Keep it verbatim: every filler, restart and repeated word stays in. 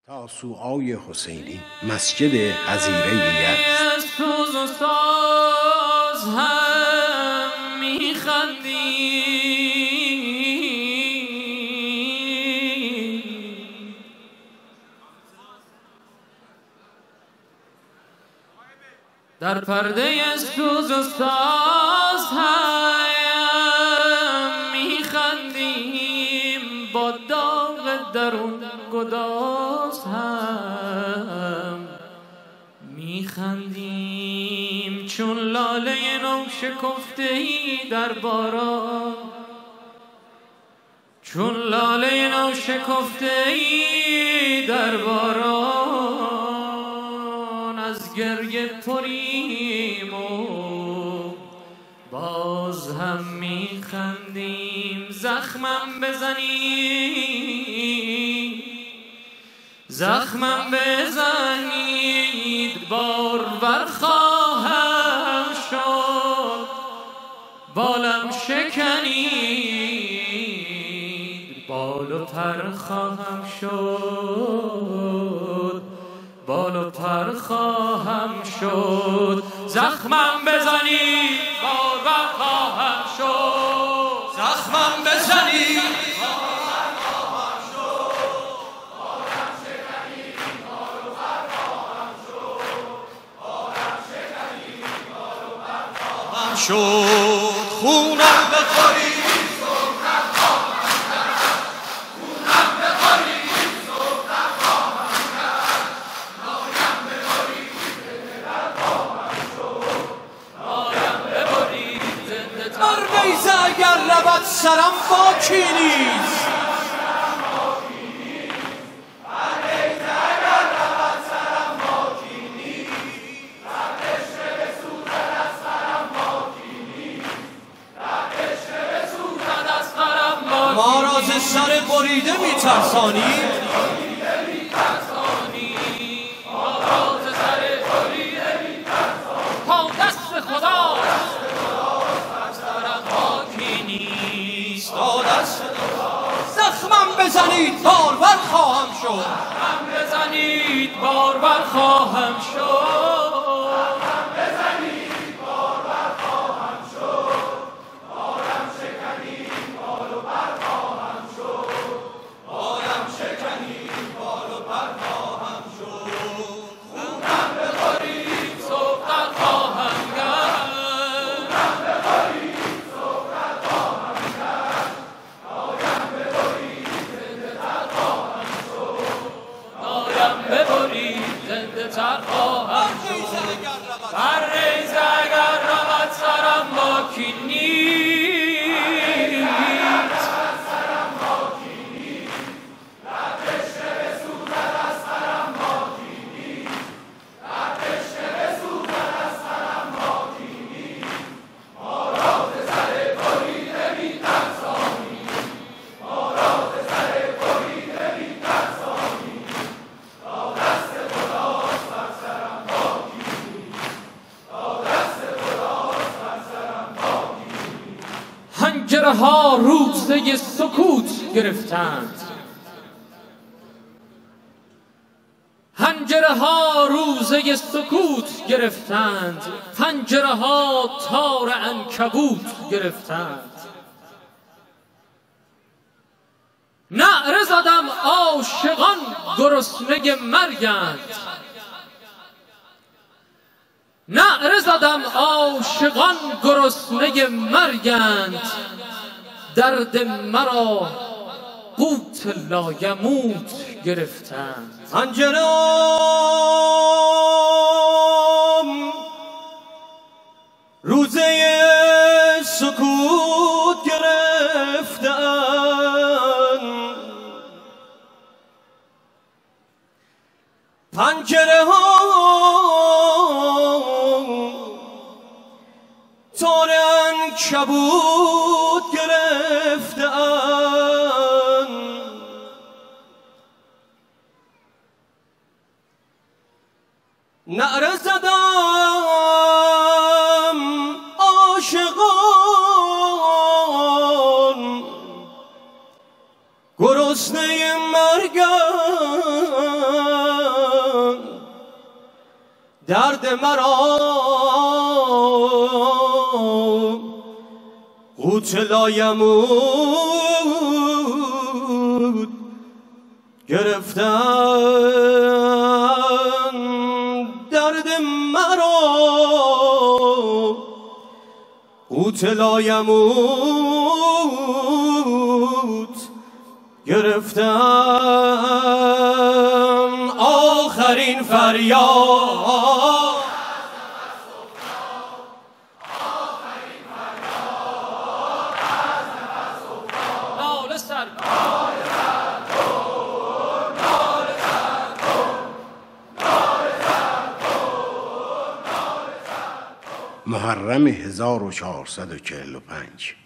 تاسوعای حسینی مسجد حظیره یزد. سوز و ساز هم میخندی، در پرده سوز و ساز هم میخندیم، با داغ درون گداز هم میخندیم، چون لاله نو شکفته ای در باران، چون لاله نو شکفته ای در باران، از گریه پریم و باز هم میخندیم. زخمم بزنید، زخمم بزنید، بارور خواهم شد، بالم شکنید، بال و پر خواهم شد، بال و پر خواهم شد. زخمم بزنید، بارور خواهم شد، زخمم بزنید، شد خونم بخورید، خونم بخورید، صبح خواهم کرد، نایم ببرید، زنده خواهم شد، نایم ببرید، زنده تر بر بیضه اگر رود سرم باکی نیست، ما را ز سر بریده می‌ترسانی، ما را ز سر بریده می‌ترسانی، تا دست خداست بر سرم باکی نیست، تا دست زخمم بزنید، بارور خواهم شد، زخمم بزنید، بارور خواهم شد، تر خواهم شد. بر ریزه اگر رود سرم باکی نیست، سرم باکی نیست، در تشنه بسوزد از سرم باکی نیست، در تشنه بسوزد از سرم باکی نیست. ما را ز سر بریده می‌ترسانی، ما را ز سر بریده می‌ترسانی، تا دست حنجره ها روزه سکوت گرفتند، حنجره ها روزه سکوت گرفتند، پنجره ها تار عنکبوت گرفتند. نعره زدم عاشقان گرسنه مرگند، نعره زدم عاشقان گرسنه مرگند، درد مرا قوت لایموت گرفتند. پنجره‌ام روزه سکوت گرفتند، پنجره‌ام تار عنکبوت گرفتند. نعره زدم عاشقان گرسنه مرگم، درد مرا قوت لایمود گرفتن، درد مرا قوت لایمود گرفتن. آخرین فریاد محرم هزار و چهارصد و چهل و پنج